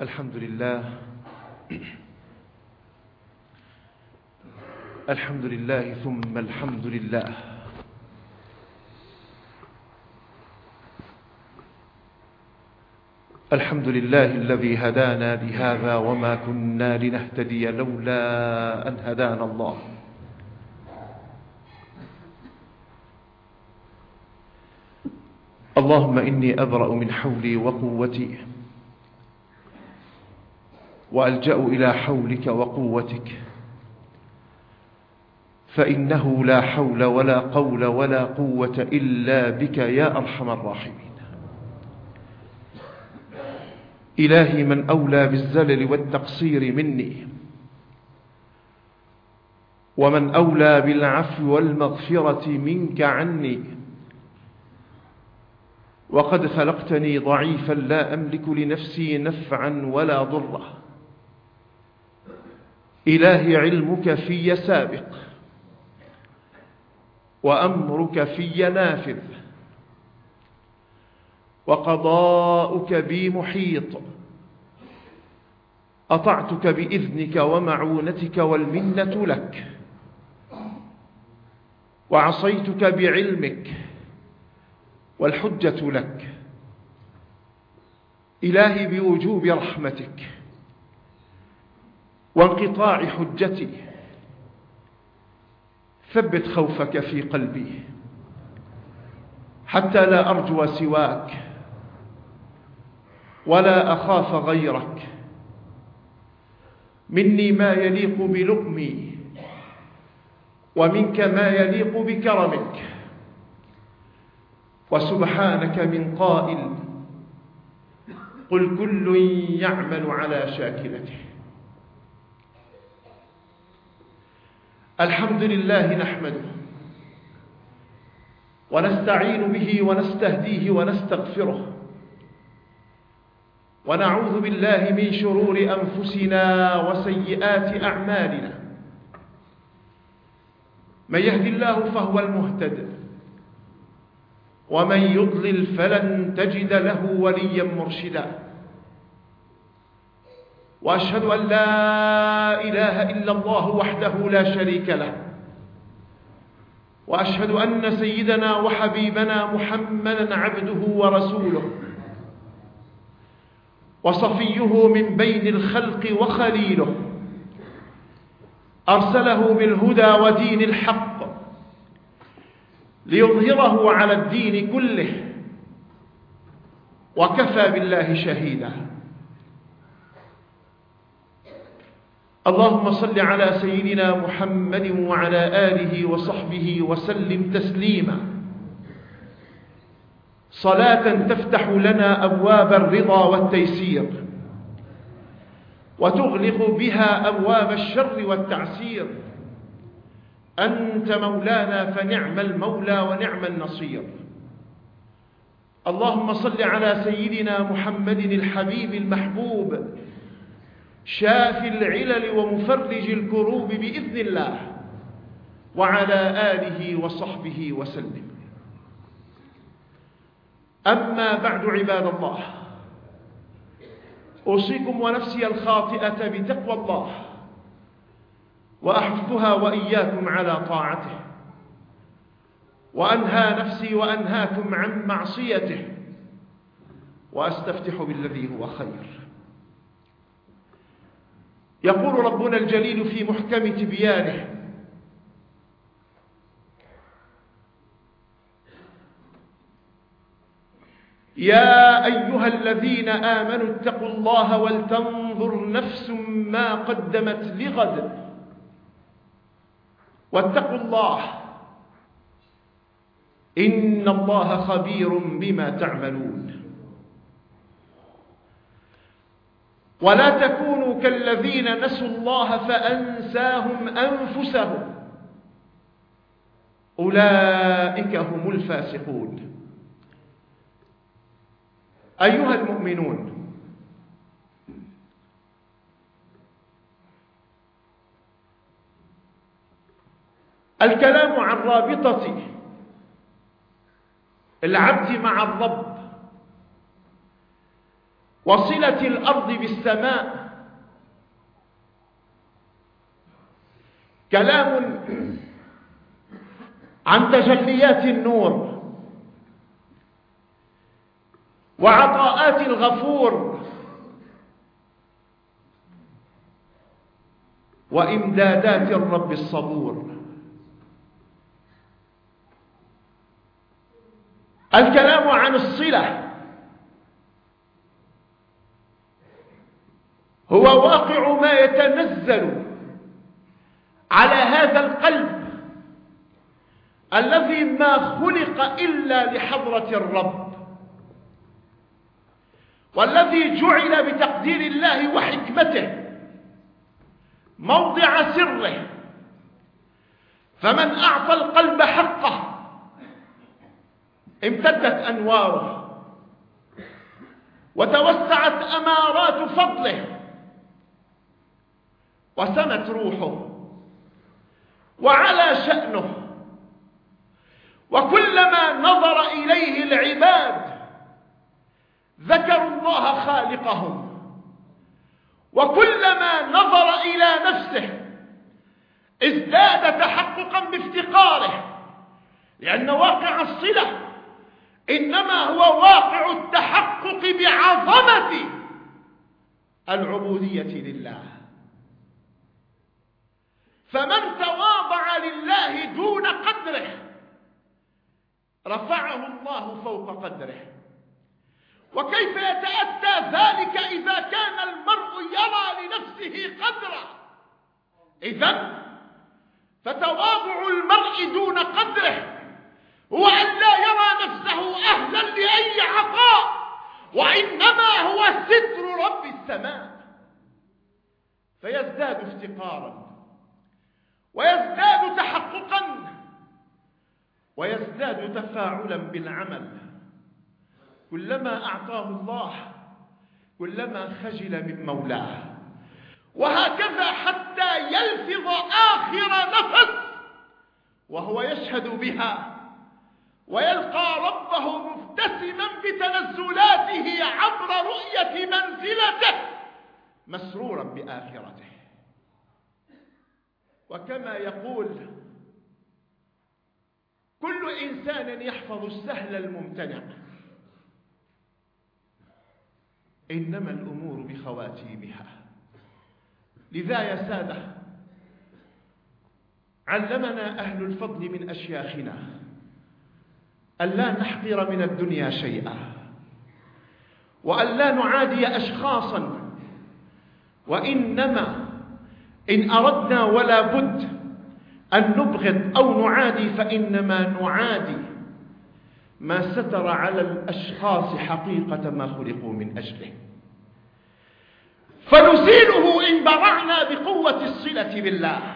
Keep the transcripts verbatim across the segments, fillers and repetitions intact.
الحمد لله الحمد لله ثم الحمد لله. الحمد لله الذي هدانا لهذا وما كنا لنهتدي لولا أن هدانا الله. اللهم إني أبرأ من حولي وقوتي وألجأ إلى حولك وقوتك، فإنه لا حول ولا قول ولا قوة إلا بك يا أرحم الراحمين. إلهي من أولى بالزلل والتقصير مني، ومن أولى بالعفو والمغفرة منك عني، وقد خلقتني ضعيفا لا أملك لنفسي نفعا ولا ضرا. إلهي علمك في سابق وأمرك في نافذ، وقضاؤك بي محيط. أطعتك بإذنك ومعونتك والمنة لك، وعصيتك بعلمك والحجة لك. إلهي بوجوب رحمتك وانقطاع حجتي ثبت خوفك في قلبي حتى لا أرجو سواك ولا أخاف غيرك. مني ما يليق بلؤمي، ومنك ما يليق بكرمك. وسبحانك من قائل قل كل يعمل على شاكلته. الحمد لله نحمده ونستعين به ونستهديه ونستغفره، ونعوذ بالله من شرور أنفسنا وسيئات أعمالنا. من يهد الله فهو المهتد، ومن يضلل فلن تجد له وليا مرشدا. وأشهد أن لا إله إلا الله وحده لا شريك له، وأشهد أن سيدنا وحبيبنا محمدا عبده ورسوله، وصفيه من بين الخلق وخليله، أرسله بالهدى ودين الحق ليظهره على الدين كله، وكفى بالله شهيدا. اللهم صل على سيدنا محمد وعلى آله وصحبه وسلم تسليما، صلاة تفتح لنا أبواب الرضا والتيسير، وتغلق بها أبواب الشر والتعسير. أنت مولانا فنعم المولى ونعم النصير. اللهم صل على سيدنا محمد الحبيب المحبوب، شافي العلل ومفرج الكروب بإذن الله، وعلى آله وصحبه وسلم. أما بعد عباد الله، أوصيكم ونفسي الخاطئة بتقوى الله، وأحثها وإياكم على طاعته، وأنهى نفسي وأنهاكم عن معصيته، وأستفتح بالذي هو خير. يقول ربنا الجليل في محكم تبيانه: يا أيها الذين آمنوا اتقوا الله ولتنظر نفس ما قدمت لغد واتقوا الله إن الله خبير بما تعملون. ولا تكونوا كالذين نسوا الله فأنساهم أنفسهم أولئك هم الفاسقون. أيها المؤمنون، الكلام عن رابطة العبد مع الرب وصلة الأرض بالسماء كلام عن تجليات النور وعطاءات الغفور وإمدادات الرب الصبور. الكلام عن الصلة هو واقع ما يتنزل على هذا القلب الذي ما خلق إلا لحضرة الرب، والذي جعل بتقدير الله وحكمته موضع سره. فمن أعطى القلب حقه امتدت أنواره وتوسعت أمارات فضله وسمت روحه وعلى شأنه، وكلما نظر إليه العباد ذكروا الله خالقهم، وكلما نظر إلى نفسه ازداد تحققا بافتقاره، لأن واقع الصلة إنما هو واقع التحقق بعظمة العبودية لله. فمن تواضع لله دون قدره رفعه الله فوق قدره. وكيف يتأتى ذلك إذا كان المرء يرى لنفسه قدره؟ إذن فتواضع المرء دون قدره هو أن لا يرى نفسه أهلا لأي عطاء، وإنما هو ستر رب السماء، فيزداد افتقارا ويزداد تحققا ويزداد تفاعلا بالعمل. كلما أعطاه الله كلما خجل من مولاه، وهكذا حتى يلفظ آخر نفس وهو يشهد بها ويلقى ربه مبتسما بتنزلاته عبر رؤية منزلته مسرورا بآخرته. وكما يقول كل إنسان يحفظ السهل الممتنع، إنما الأمور بخواتيمها. لذا يا سادة علمنا أهل الفضل من أشياخنا ألا نحقر من الدنيا شيئا، وألا نعادي أشخاصا، وإنما إن أردنا ولا بد أن نبغض أو نعادي فإنما نعادي ما ستر على الأشخاص حقيقة ما خلقوا من أجله، فنزيله إن برعنا بقوة الصلة بالله،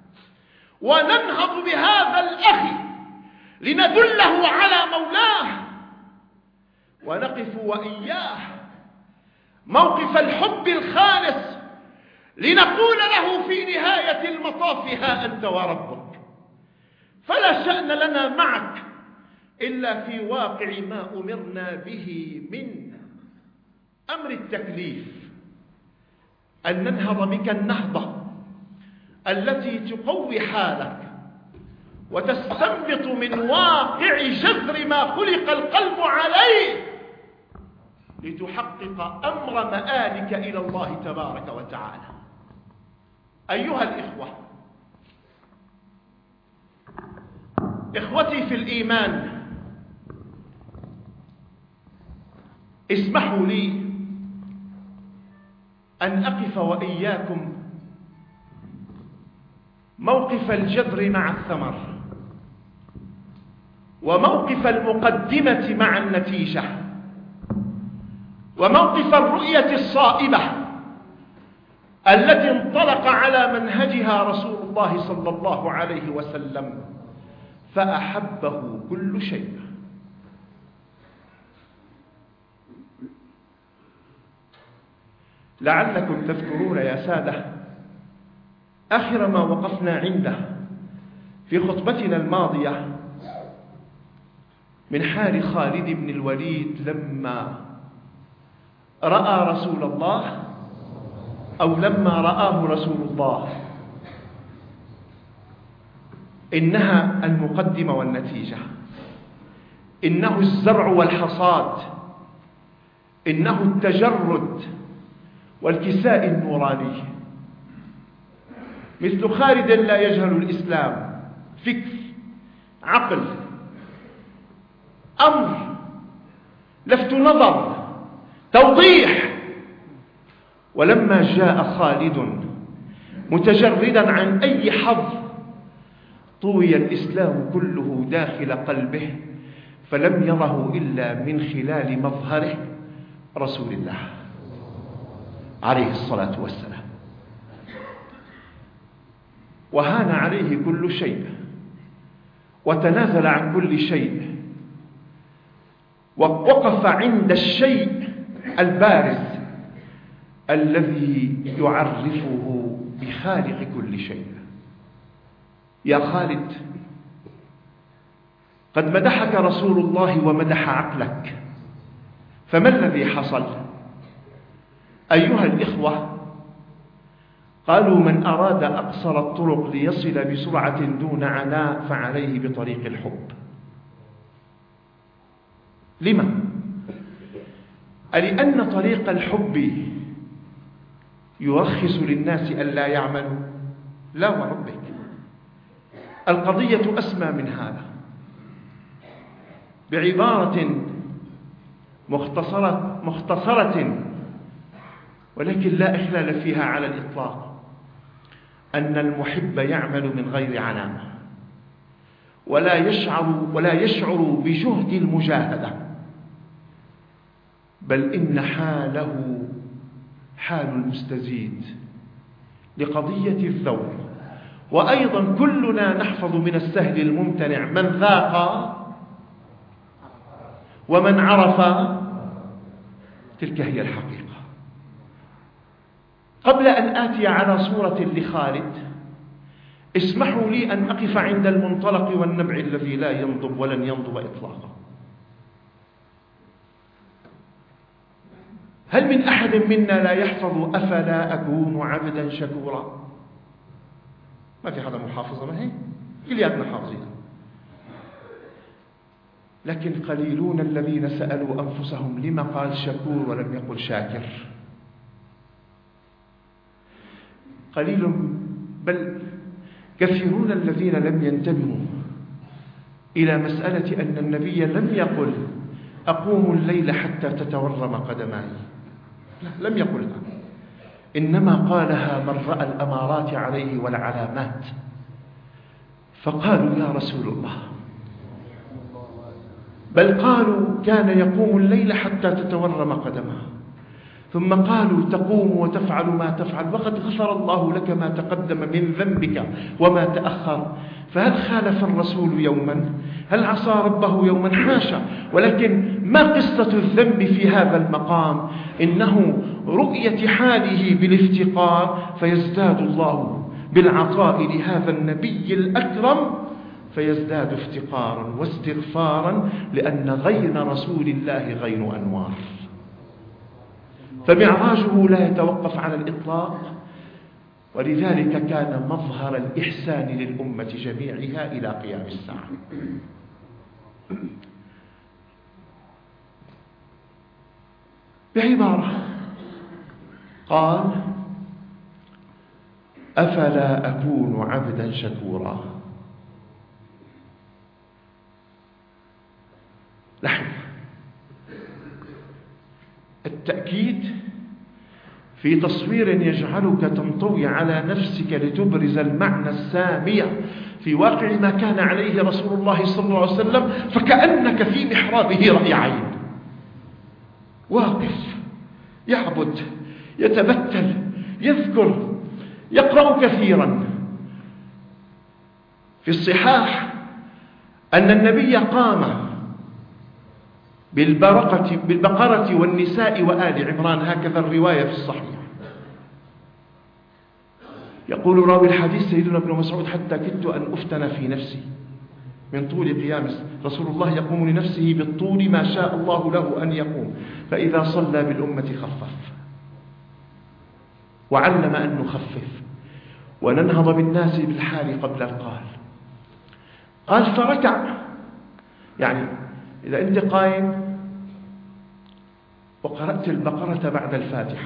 وننهض بهذا الأخ لندله على مولاه، ونقف وإياه موقف الحب الخالص لنقول له في نهاية المطاف ها أنت وربك. فلا شأن لنا معك إلا في واقع ما أمرنا به من أمر التكليف، أن ننهض بك النهضة التي تقوي حالك وتستنبط من واقع جذر ما خلق القلب عليه لتحقق أمر مآلك إلى الله تبارك وتعالى. أيها الإخوة، إخوتي في الإيمان، اسمحوا لي أن أقف وإياكم موقف الجذر مع الثمر، وموقف المقدمة مع النتيجة، وموقف الرؤية الصائبة التي انطلق على منهجها رسول الله صلى الله عليه وسلم فأحبه كل شيء. لعلكم تذكرون يا سادة آخر ما وقفنا عنده في خطبتنا الماضية من حال خالد بن الوليد لما رأى رسول الله أو لما رآه رسول الله؟ إنها المقدمة والنتيجة، إنه الزرع والحصاد، إنه التجرد والكساء النوراني. مثل خالد لا يجهل الإسلام، فكر، عقل، أمر، لفت نظر، توضيح. ولما جاء خالد متجردا عن أي حظ طوي الإسلام كله داخل قلبه، فلم يره إلا من خلال مظهره رسول الله عليه الصلاة والسلام. وهان عليه كل شيء وتنازل عن كل شيء، ووقف عند الشيء البارز الذي يعرفه بخالق كل شيء. يا خالد، قد مدحك رسول الله ومدح عقلك، فما الذي حصل؟ أيها الإخوة، قالوا من أراد أقصر الطرق ليصل بسرعة دون عناء فعليه بطريق الحب. لما؟ لأن طريق الحب يرخص للناس ألا يعملوا؟ لا وربك، القضية أسمى من هذا. بعبارة مختصرة, مختصرة ولكن لا إخلال فيها على الإطلاق، أن المحب يعمل من غير عناء، ولا يشعر ولا يشعر بجهد المجاهدة، بل إن حاله حال المستزيد لقضية الذوق. وأيضا كلنا نحفظ من السهل الممتنع: من ذاق ومن عرف. تلك هي الحقيقة. قبل أن آتي على صورة لخالد، اسمحوا لي أن أقف عند المنطلق والنبع الذي لا ينضب ولن ينضب إطلاقا. هل من أحد منا لا يحفظ أفلا أكون عبدا شكورا؟ ما في حدا محافظة، ما هي كلياتنا حافظين، لكن قليلون الذين سألوا أنفسهم لما قال شكور ولم يقل شاكر. قليل بل كثيرون الذين لم ينتبهوا إلى مسألة أن النبي لم يقل أقوم الليل حتى تتورم قدماي، لا، لم يقلها، إنما قالها من رأى الأمارات عليه والعلامات، فقالوا يا رسول الله، بل قالوا كان يقوم الليل حتى تتورم قدمه، ثم قالوا تقوم وتفعل ما تفعل وقد غفر الله لك ما تقدم من ذنبك وما تأخر. فهل خالف الرسول يوما؟ هل عصى ربه يوما؟ حاشا. ولكن ما قصة الذنب في هذا المقام؟ إنه رؤية حاله بالافتقار، فيزداد الله بالعطاء لهذا النبي الأكرم، فيزداد افتقارا واستغفارا، لأن غين رسول الله غين أنوار. فمعراجه لا يتوقف على الإطلاق، ولذلك كان مظهر الإحسان للأمة جميعها إلى قيام الساعة. بعبارة قال أفلا أكون عبدا شكورا. لاحظ التأكيد في تصوير يجعلك تنطوي على نفسك لتبرز المعنى السامي في واقع ما كان عليه رسول الله صلى الله عليه وسلم، فكأنك في محرابه رأي عين، واقف يعبد، يتبتل، يذكر، يقرأ كثيرا. في الصحاح أن النبي قام بالبرقة بالبقرة والنساء وآل عمران، هكذا الرواية في الصحيح. يقول راوي الحديث سيدنا ابن مسعود حتى كدت أن أفتن في نفسي من طول قيام رسول الله، يقوم لنفسه بالطول ما شاء الله له أن يقوم، فإذا صلى بالأمة خفف وعلم أن نخفف وننهض بالناس بالحال قبل القال. قال فركع، يعني إذا أنت قائم وقرأت البقرة بعد الفاتحة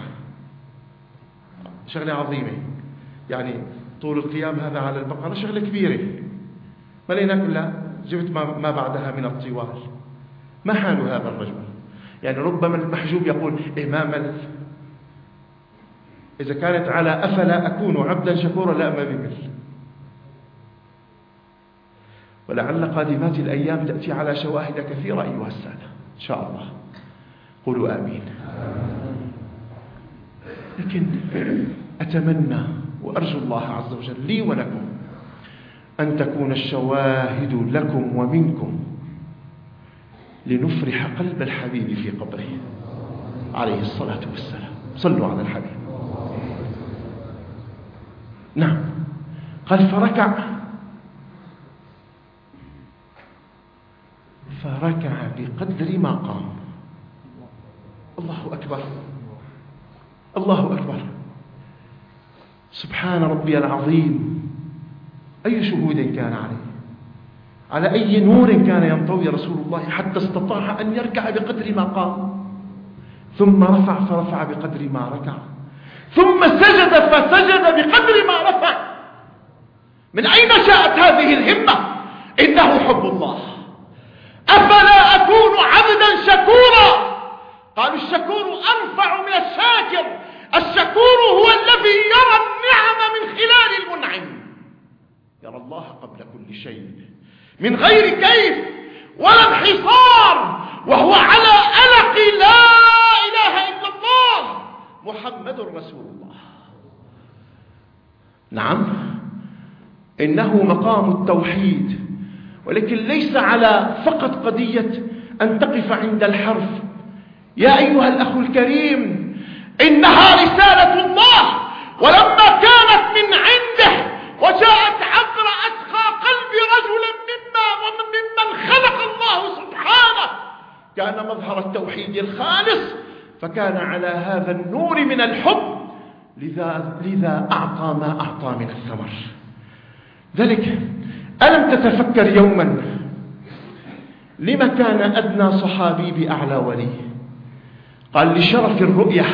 شغلة عظيمة، يعني طول القيام هذا على البقرة شغلة كبيرة، ما لينا كلها جبت ما بعدها من الطوال. ما حال هذا الرجل؟ يعني ربما المحجوب يقول إيه ما مل، إذا كانت على أفلا أكون عبدا شكورا لا ما بمل. ولعل قادمات الأيام تأتي على شواهد كثيرة أيها السادة إن شاء الله، قولوا آمين. لكن أتمنى وأرجو الله عز وجل لي ولكم أن تكون الشواهد لكم ومنكم لنفرح قلب الحبيب في قبره عليه الصلاة والسلام. صلوا على الحبيب. نعم، قال فركع فركع بقدر ما قام. الله أكبر، الله أكبر، سبحان ربي العظيم. أي شهود كان عليه، على أي نور كان ينطوي رسول الله حتى استطاع أن يركع بقدر ما قام، ثم رفع فرفع بقدر ما ركع، ثم سجد فسجد بقدر ما رفع. من أين جاءت هذه الهمة؟ إنه حب الله. أفلا أكون عبدا شكورا؟ قالوا الشكور أرفع من الشاكر. الشكور هو الذي يرى النعم من خلال المنعم، يرى الله قبل كل شيء من غير كيف ولا انحصار، وهو على ألق لا إله إلا الله محمد رسول الله. نعم، إنه مقام التوحيد، ولكن ليس على فقط قضية أن تقف عند الحرف. يا أيها الأخ الكريم، إنها رسالة الله، ولما كانت من عنده وجاءت عبر أتقى قلب رجل مما وممن خلق الله سبحانه، كان مظهر التوحيد الخالص، فكان على هذا النور من الحب، لذا, لذا أعطى ما أعطى من الثمر. ذلك ألم تتفكر يوما لما كان أدنى صحابي بأعلى ولي؟ قال لشرف الرؤية.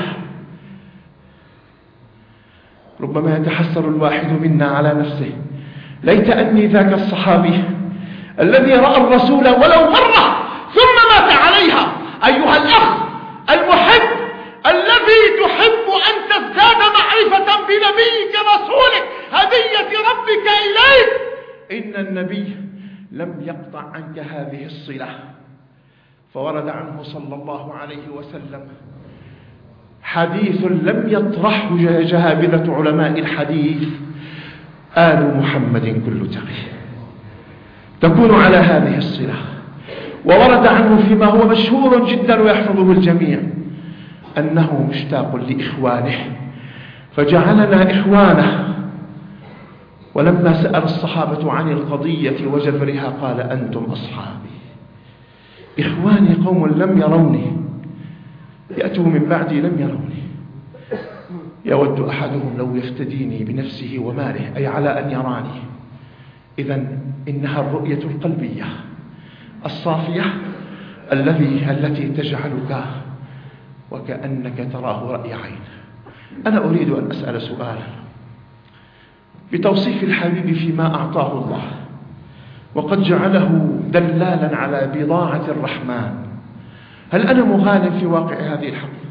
ربما يتحسر الواحد منا على نفسه، ليت أني ذاك الصحابي الذي رأى الرسول ولو مرة ثم مات عليها. أيها الأخ المحب الذي تحب أن تزداد معرفة بنبيك رسولك هدية ربك إليك، إن النبي لم يقطع عنك هذه الصلة. فورد عنه صلى الله عليه وسلم حديث لم يطرحه جهابذة علماء الحديث: آل محمد كل تقي. تكون على هذه الصلة. وورد عنه فيما هو مشهور جدا ويحفظه الجميع أنه مشتاق لإخوانه فجعلنا إخوانه. ولما سأل الصحابة عن القضية وجذرها قال: أنتم أصحابي، إخواني قوم لم يروني، يأتوا من بعدي لم يروني، يود أحدهم لو يفتديني بنفسه وماله، أي على أن يراني. إذن إنها الرؤية القلبية الصافية الذي التي تجعلك وكأنك تراه رأي عين. أنا أريد أن أسأل سؤالا بتوصيف الحبيب فيما أعطاه الله، وقد جعله دلالا على بضاعة الرحمن. هل أنا مغالب في واقع هذه الحقيقة؟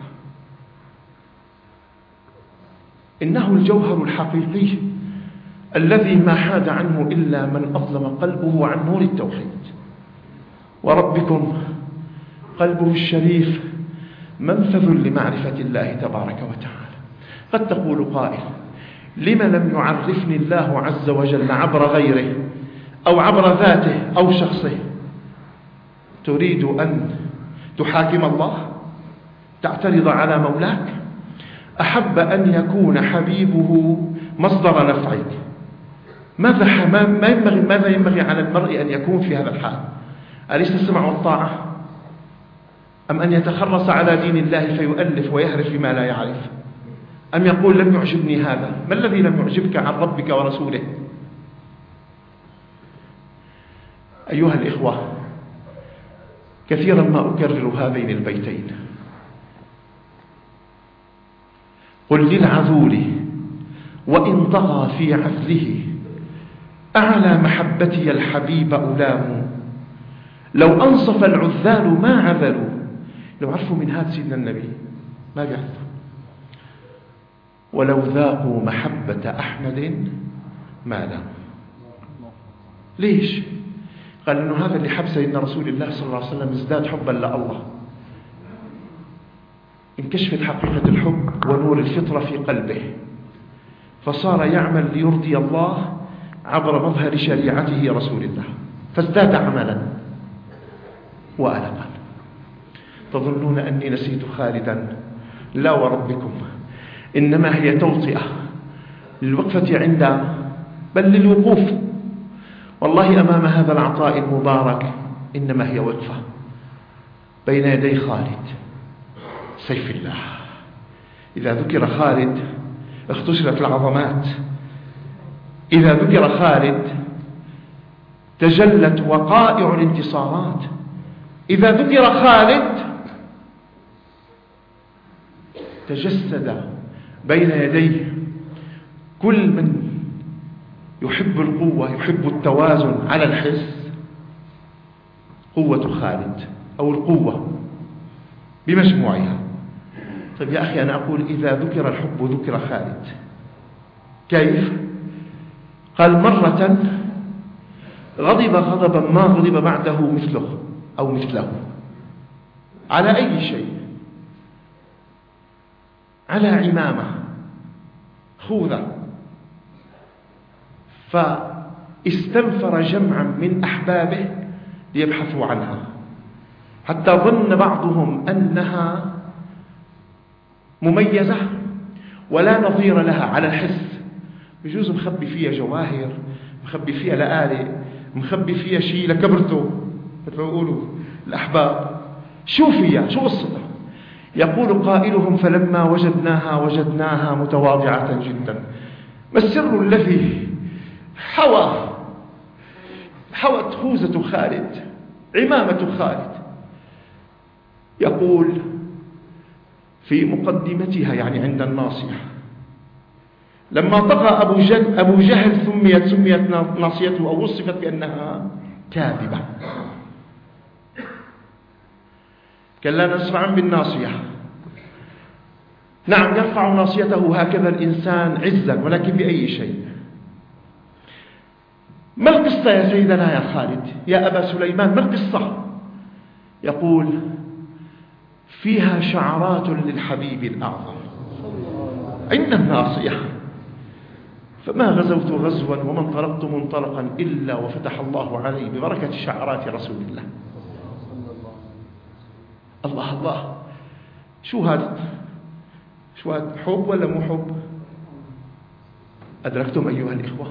إنه الجوهر الحقيقي الذي ما حاد عنه إلا من أظلم قلبه عن نور التوحيد. وربكم قلبه الشريف منفذ لمعرفة الله تبارك وتعالى. قد تقول قائل: لما لم يعرفني الله عز وجل عبر غيره أو عبر ذاته أو شخصه؟ تريد أن تحاكم الله، تعترض على مولاك؟ أحب أن يكون حبيبه مصدر نفعك، ماذا ما ينبغي ماذا ينبغي على المرء أن يكون في هذا الحال؟ أليس السمع والطاعة؟ أم أن يتخرص على دين الله فيؤلف ويهرف بما لا يعرف؟ أم يقول لم يعجبني هذا؟ ما الذي لم يعجبك عن ربك ورسوله؟ أيها الإخوة، كثيرا ما أكرر هذين البيتين: قل للعذول وإن طغى في عذله أعلى محبتي الحبيب ألام. لو أنصف العذال ما عذلوا. لو عرفوا من هذا سيدنا النبي ما بيعرفوا. ولو ذاقوا محبة أحمد ما لاموا. ليش؟ قال إنه هذا اللي حب سيدنا رسول الله صلى الله عليه وسلم ازداد حبا لله، انكشفت حقيقة الحب ونور الفطرة في قلبه، فصار يعمل ليرضي الله عبر مظهر شريعته رسول الله، فازداد عملا وألقا. تظنون أني نسيت خالدا؟ لا وربكم، إنما هي توطئة للوقفة عند بل للوقوف والله أمام هذا العطاء المبارك. إنما هي وقفة بين يدي خالد سيف الله. إذا ذكر خالد اختصرت العظمات، إذا ذكر خالد تجلت وقائع الانتصارات، إذا ذكر خالد تجسد بين يديه كل من يحب القوة، يحب التوازن على الحس. قوة خالد أو القوة بمجموعها. طيب يا أخي، أنا أقول إذا ذكر الحب ذكر خالد. كيف؟ قال مرة غضب غضبا ما غضب بعده مثله أو مثله على أي شيء، على عمامة خوذة، فاستنفر جمعا من أحبابه ليبحثوا عنها، حتى ظن بعضهم أنها مميزة ولا نظير لها على الحس. بجوز مخبي فيها جواهر، مخبي فيها لآلئ، مخبي فيها شيء لكبرته مثل ما يقولوا الأحباب. شو فيها؟ شو قصتها؟ يقول قائلهم: فلما وجدناها وجدناها متواضعة جدا. ما السر الذي حوى حوت خوذة خالد، عمامة خالد؟ يقول في مقدمتها، يعني عند الناصية: لما طغى أبو جهل, أبو جهل سميت سميت ناصيته أو وصفت بأنها كاذبة. كلا نسمعا بالناصية. نعم، يرفع ناصيته هكذا الإنسان عزا، ولكن بأي شيء؟ ما القصة يا سيدنا يا خالد يا أبا سليمان؟ ما القصة؟ يقول: فيها شعرات للحبيب الأعظم عند الناصية، فما غزوت غزوا وما انطلقت منطلقا إلا وفتح الله علي ببركة شعرات رسول الله. الله الله، شو هذا؟ شو هذا؟ حب ولا مو حب؟ أدركتم أيها الإخوة؟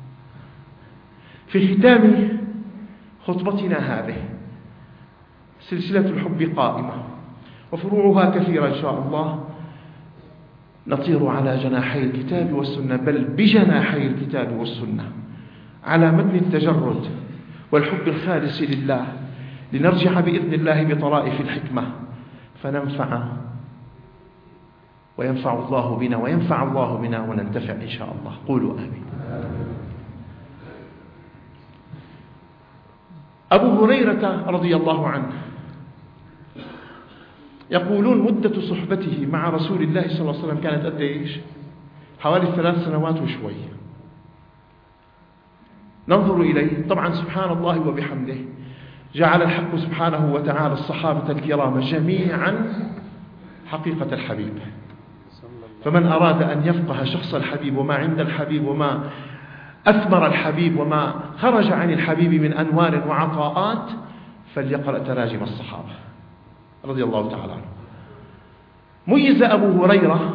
في ختام خطبتنا هذه سلسلة الحب قائمة وفروعها كثيرة إن شاء الله. نطير على جناحي الكتاب والسنة، بل بجناحي الكتاب والسنة، على متن التجرد والحب الخالص لله، لنرجع بإذن الله بطرائف الحكمة فننفع وينفع الله بنا وينفع الله بنا وننتفع إن شاء الله. قولوا آمين. أبو هريرة رضي الله عنه يقولون مدة صحبته مع رسول الله صلى الله عليه وسلم كانت قد ايش؟ حوالي ثلاث سنوات وشوي. ننظر إليه. طبعا سبحان الله وبحمده جعل الحق سبحانه وتعالى الصحابة الكرام جميعا حقيقة الحبيب. فمن أراد أن يفقه شخص الحبيب وما عند الحبيب وما أثمر الحبيب وما خرج عن الحبيب من أنوار وعطاءات فليقرأ تراجم الصحابة رضي الله تعالى عنه. ميز أبو هريرة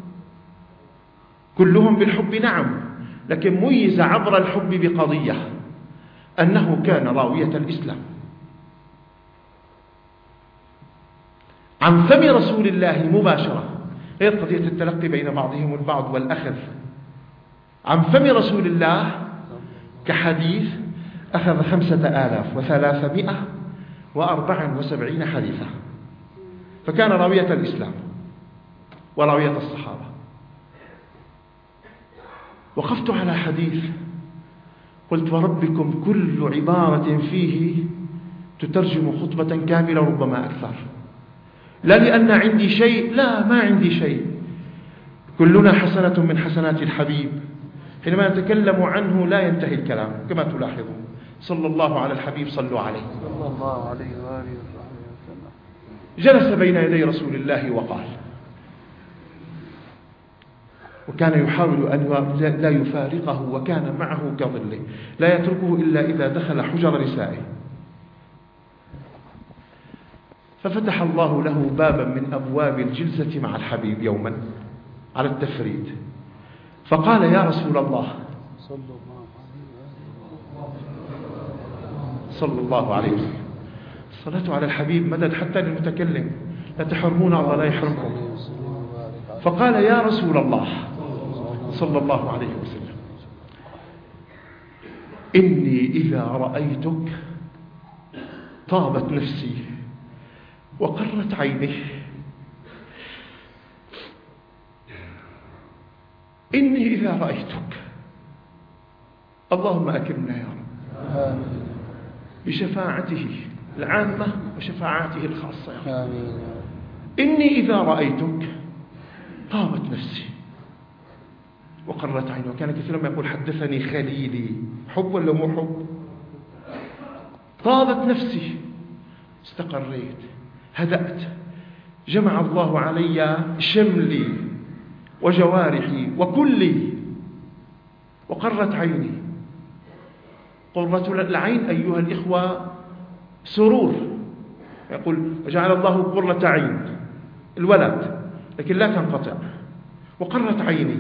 كلهم بالحب نعم، لكن ميز عبر الحب بقضية، أنه كان راوية الإسلام. عن فم رسول الله مباشرة، غير قضية التلقي بين بعضهم البعض والأخذ. عن فم رسول الله كحديث أخذ خمسة آلاف وثلاثمائة وأربعة وسبعين حديثا، فكان راوية الإسلام وراوية الصحابة. وقفت على حديث قلت وربكم كل عبارة فيه تترجم خطبة كاملة ربما أكثر، لا لأن عندي شيء، لا ما عندي شيء، كلنا حسنة من حسنات الحبيب، حينما نتكلم عنه لا ينتهي الكلام كما تلاحظون. صلى الله على الحبيب، صلوا عليه. صلى الله عليه وآله وصحبه وسلم. جلس بين يدي رسول الله وقال، وكان يحاول أن لا يفارقه، وكان معه كظله لا يتركه إلا إذا دخل حجر نسائه. ففتح الله له بابا من أبواب الجلسة مع الحبيب يوما على التفريد، فقال يا رسول الله صلى الله عليه وسلم، الصلاة على الحبيب مدد حتى للمتكلم، لا تحرمون الله لا يحرمكم. فقال يا رسول الله صلى الله عليه وسلم، إني إذا رأيتك طابت نفسي وقرت عيني، إني إذا رأيتك، اللهم أكرمنا يا رب بشفاعته العامة وشفاعاته الخاصة يا رب. إني إذا رأيتك طابت نفسي وقرت عيني. وكان كثيرا ما يقول حدثني خليلي، حب ولا مو حب؟ طابت نفسي، استقريت، هدأت، جمع الله علي شملي وجوارحي وكلي وقرت عيني. قرة العين أيها الإخوة سرور، يقول وجعل الله قرة عين الولد، لكن لا تنقطع. وقرت عيني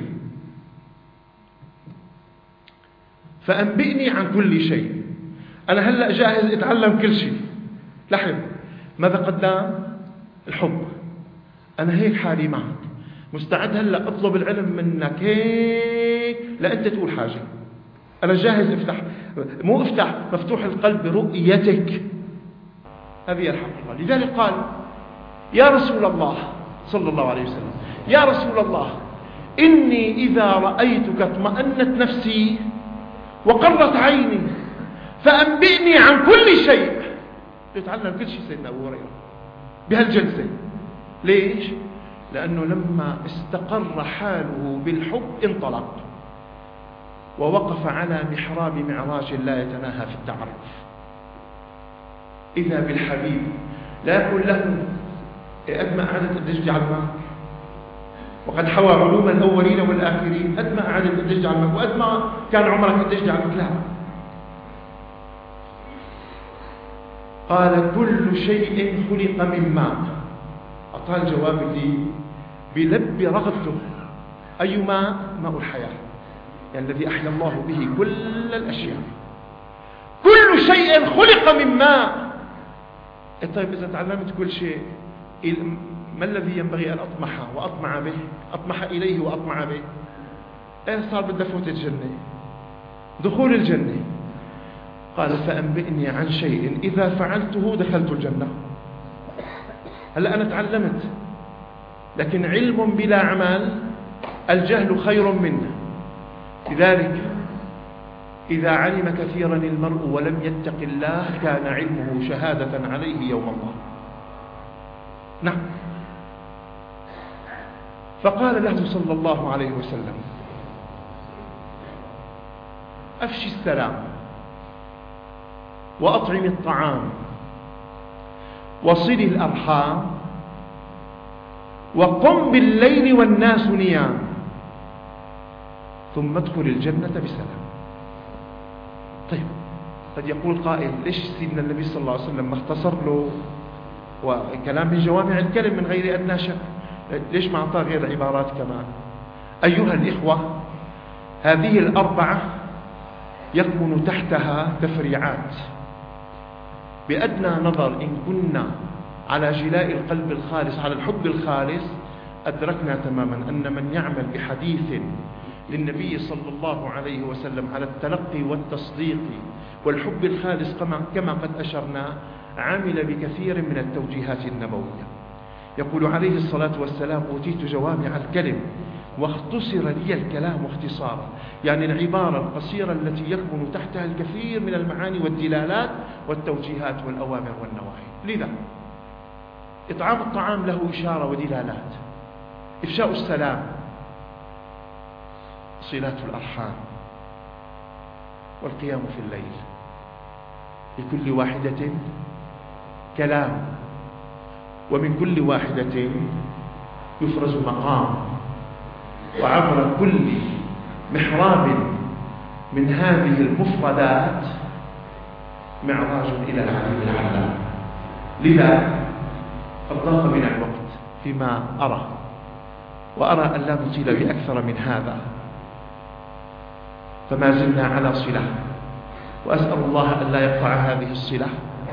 فأنبئني عن كل شيء. أنا هلأ جاهز أتعلم كل شيء. لاحظ ماذا قدام؟ الحب. أنا هيك حالي معك، مستعد هلأ أطلب العلم منك هيك لا أنت تقول حاجة. أنا جاهز افتح، مو افتح، مفتوح القلب برؤيتك. هذه الحق الله. لذلك قال يا رسول الله صلى الله عليه وسلم، يا رسول الله إني إذا رأيتك اطمأنت نفسي وقرت عيني فأنبئني عن كل شيء. يتعلم كل شيء سيدنا أبو هريرة بهالجلسة. ليش؟ لأنه لما استقر حاله بالحب انطلق ووقف على محراب معراج لا يتناهى في التعرف. إذا بالحبيب لا يقول له قد ما قعدت قديش علمك، وقد حوى علوم الأولين والآخرين، قد ما قعدت قديش علمك، وقد ما كان عمرك قديش علمك. لا، قال كل شيء خلق من ماء. أعطاه الجواب اللي بلبي رغبته. أي ماء؟ ماء الحياة، يعني الذي أحيا الله به كل الأشياء. كل شيء خلق من ماء. طيب إذا تعلمت كل شيء، ما الذي ينبغي أن أطمح وأطمع به؟ أطمح إليه وأطمع به. إيه صار بدي أفوت الجنة، دخول الجنة. قال فأنبئني عن شيء إذا فعلته دخلت الجنة. هلأ أنا تعلمت، لكن علم بلا عمل الجهل خير منه. لذلك إذا علم كثيرا المرء ولم يتق الله كان علمه شهادة عليه يوم الله. نعم. فقال له صلى الله عليه وسلم أفشي السلام وأطعم الطعام وصل الأرحام وقم بالليل والناس نيام ثم ادخل الجنة بسلام. طيب قد يقول قائل ليش سيدنا النبي صلى الله عليه وسلم ما اختصر له وكلام من جوامع الكلم من غير أدنى شك؟ ليش ما أعطاه غير عبارات كمان؟ أيها الإخوة، هذه الأربعة يكمن تحتها تفريعات. بأدنى نظر إن كنا على جلاء القلب الخالص، على الحب الخالص، أدركنا تماما أن من يعمل بحديث للنبي صلى الله عليه وسلم على التلقي والتصديق والحب الخالص كما قد أشرنا، عمل بكثير من التوجيهات النبوية. يقول عليه الصلاة والسلام: أوتيت جوامع الكلم واختصر لي الكلام اختصارا، يعني العبارة القصيرة التي يكمن تحتها الكثير من المعاني والدلالات والتوجيهات والأوامر والنواهي. لذا إطعام الطعام له إشارة ودلالات، إفشاء السلام، صلة الأرحام، والقيام في الليل، لكل واحدة كلام، ومن كل واحدة يفرز مقام، وعبر كل محراب من هذه المفردات معراج إلى العلي العلام. لذا قد ضاق من الوقت فيما أرى، وأرى أن لا نطيل بأكثر من هذا، فما زلنا على صلة، وأسأل الله أن لا يقطع هذه الصلة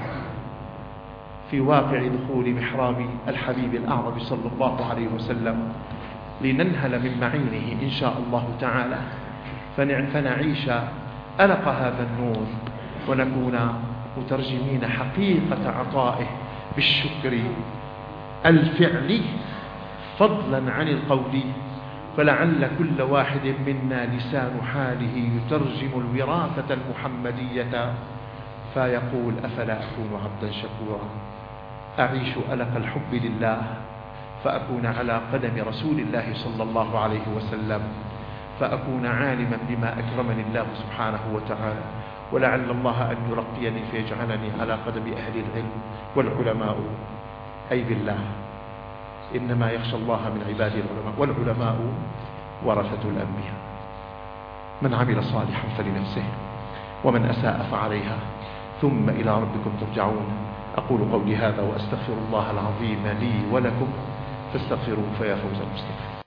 في واقع دخول محراب الحبيب الأعظم صلى الله عليه وسلم، لننهل من معينه إن شاء الله تعالى، فنعيش ألق هذا النور، ونكون مترجمين حقيقة عطائه بالشكر الفعلي فضلا عن القول. فلعل كل واحد منا لسان حاله يترجم الوراثة المحمدية فيقول: أفلا أكون عبدا شكورا، أعيش ألق الحب لله، فأكون على قدم رسول الله صلى الله عليه وسلم، فأكون عالما بما أكرمني الله سبحانه وتعالى، ولعل الله أن يرقيني فيجعلني على قدم أهل العلم والعلماء، أي بالله إنما يخشى الله من عباده العلماء، والعلماء ورثة الأنبياء. من عمل صالحا فلنفسه ومن أساء فعليها، ثم إلى ربكم ترجعون. أقول قولي هذا وأستغفر الله العظيم لي ولكم، فاستغفروه فيا فوز المستغفر.